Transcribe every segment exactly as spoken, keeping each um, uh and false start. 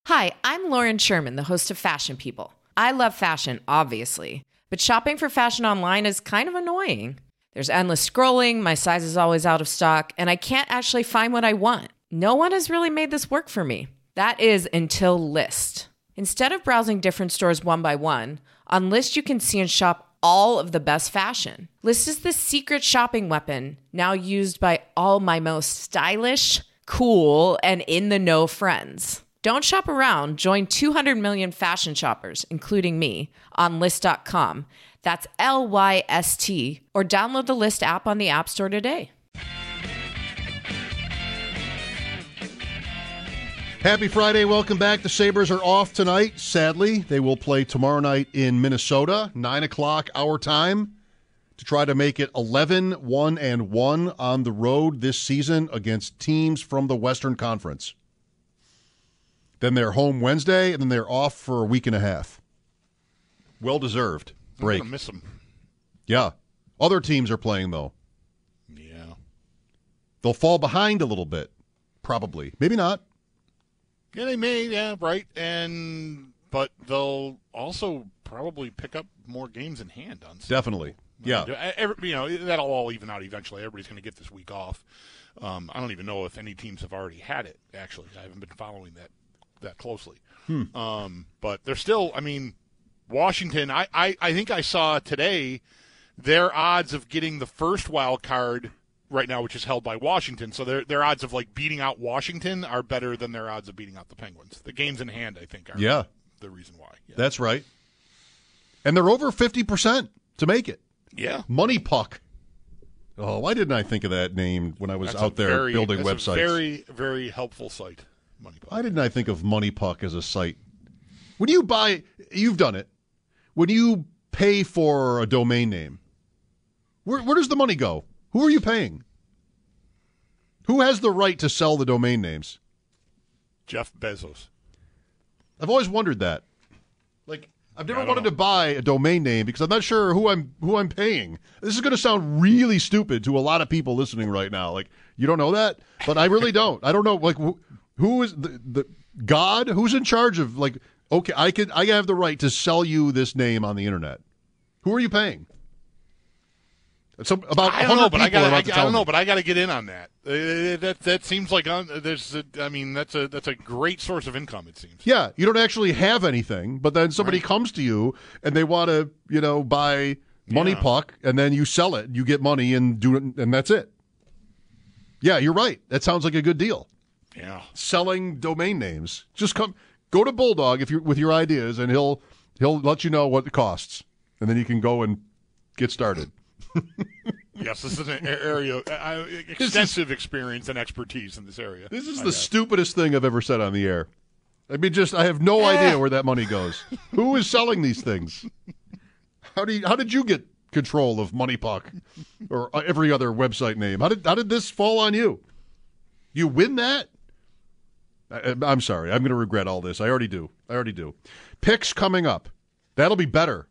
Hi, I'm Lauren Sherman, the host of Fashion People. I love fashion, obviously, but shopping for fashion online is kind of annoying. There's endless scrolling, my size is always out of stock, and I can't actually find what I want. No one has really made this work for me. That is until Lyst. Instead of browsing different stores one by one, on Lyst you can see and shop all of the best fashion. Lyst is the secret shopping weapon, now used by all my most stylish, cool, and in-the-know friends. Don't shop around. Join two hundred million fashion shoppers, including me, on Lyst dot com. That's L Y S T. Or download the Lyst app on the App Store today. Happy Friday. Welcome back. The Sabres are off tonight, sadly. They will play tomorrow night in Minnesota, nine o'clock our time, to try to make it eleven, one, and one on the road this season against teams from the Western Conference. Then they're home Wednesday, and then they're off for a week and a half. Well-deserved break. I'm going to miss them. Yeah. Other teams are playing, though. Yeah. They'll fall behind a little bit, probably. Maybe not. Yeah, they may, yeah, right. And But they'll also probably pick up more games in hand on Sunday. Definitely. Yeah. Every, you know, that'll all even out eventually. Everybody's going to get this week off. Um, I don't even know if any teams have already had it, actually. I haven't been following that. that closely. Hmm. Um, but they're still, I mean, Washington, I, I, I think I saw today their odds of getting the first wild card right now, which is held by Washington, so their their odds of, like, beating out Washington are better than their odds of beating out the Penguins. The games in hand, I think, are yeah. the reason why. Yeah. That's right. And they're over fifty percent to make it. Yeah. Money Puck. Oh, why didn't I think of that name when I was that's out there very, building that's websites? A very, very helpful site. Money Puck. Why didn't I think of Money Puck as a site? When you buy, you've done it. When you pay for a domain name, where where does the money go? Who are you paying? Who has the right to sell the domain names? Jeff Bezos. I've always wondered that. Like, I've never wanted know. to buy a domain name because I'm not sure who I'm who I'm paying. This is going to sound really stupid to a lot of people listening right now. Like, you don't know that, but I really don't. I don't know. Like, wh- who is the, the God? Who's in charge of, like? Okay, I can I have the right to sell you this name on the internet. Who are you paying? So about I don't know, but I got I, I don't know, me. but I got to get in on that. Uh, that that seems like uh, there's. A, I mean, that's a that's a great source of income. It seems. Yeah, you don't actually have anything, but then somebody Right. comes to you and they want to, you know, buy Money Yeah. Puck, and then you sell it, you get money, and do it, and that's it. Yeah, you're right. That sounds like a good deal. Yeah. Selling domain names. Just come, go to Bulldog if you with your ideas, and he'll he'll let you know what it costs, and then you can go and get started. Yes, this is an area uh, extensive experience and expertise in this area. This is I the have. stupidest thing I've ever said on the air. I mean, just I have no idea where that money goes. Who is selling these things? How do you, how did you get control of Money Puck or every other website name? How did how did this fall on you? You win that? I, I'm sorry. I'm going to regret all this. I already do. I already do. Picks coming up. That'll be better.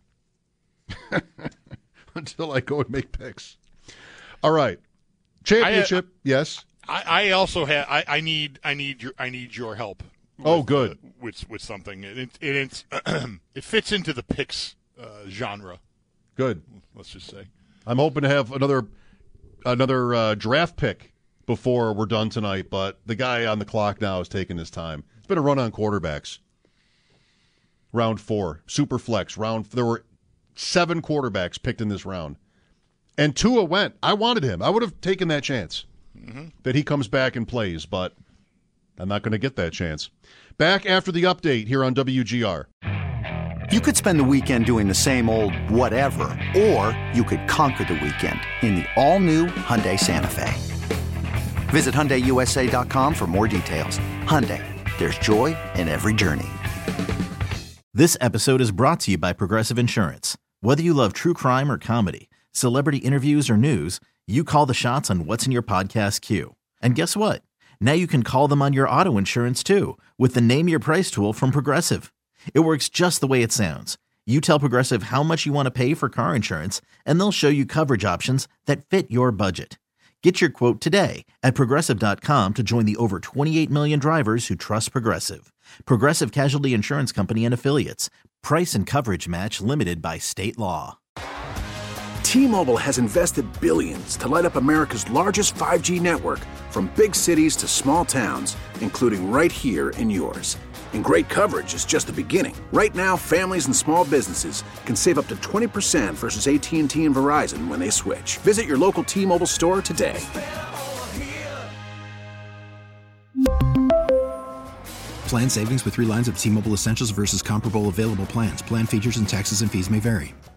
Until I go and make picks. All right. Championship, I, yes. I, I also have. I, I need. I need your. I need your help. With, Oh, good. Uh, with with something. It, it, it's it fits into the picks uh, genre. Good. Let's just say. I'm hoping to have another another uh, draft pick before we're done tonight, but the guy on the clock now is taking his time. It's been a run on quarterbacks. Round four, super flex round. There were seven quarterbacks picked in this round, and Tua went. I wanted him. I would have taken that chance mm-hmm. that he comes back and plays, but I'm not going to get that chance. Back after the update here on W G R. You could spend the weekend doing the same old whatever, or you could conquer the weekend in the all-new Hyundai Santa Fe. Visit Hyundai U S A dot com for more details. Hyundai, there's joy in every journey. This episode is brought to you by Progressive Insurance. Whether you love true crime or comedy, celebrity interviews or news, you call the shots on what's in your podcast queue. And guess what? Now you can call them on your auto insurance too with the Name Your Price tool from Progressive. It works just the way it sounds. You tell Progressive how much you want to pay for car insurance, and they'll show you coverage options that fit your budget. Get your quote today at Progressive dot com to join the over twenty-eight million drivers who trust Progressive. Progressive Casualty Insurance Company and Affiliates. Price and coverage match limited by state law. T-Mobile has invested billions to light up America's largest five G network, from big cities to small towns, including right here in yours. And great coverage is just the beginning. Right now, families and small businesses can save up to twenty percent versus A T and T and Verizon when they switch. Visit your local T-Mobile store today. Plan savings with three lines of T-Mobile Essentials versus comparable available plans. Plan features and taxes and fees may vary.